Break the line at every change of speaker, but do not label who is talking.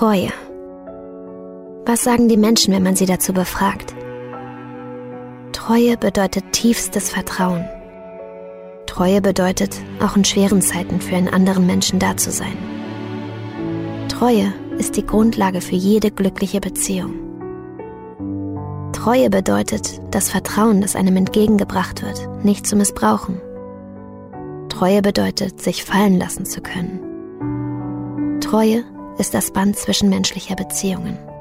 Treue. Was sagen die Menschen, wenn man sie dazu befragt? Treue bedeutet tiefstes Vertrauen. Treue bedeutet, auch in schweren Zeiten für einen anderen Menschen da zu sein. Treue ist die Grundlage für jede glückliche Beziehung. Treue bedeutet, das Vertrauen, das einem entgegengebracht wird, nicht zu missbrauchen. Treue bedeutet, sich fallen lassen zu können. Treue ist das Band zwischenmenschlicher Beziehungen.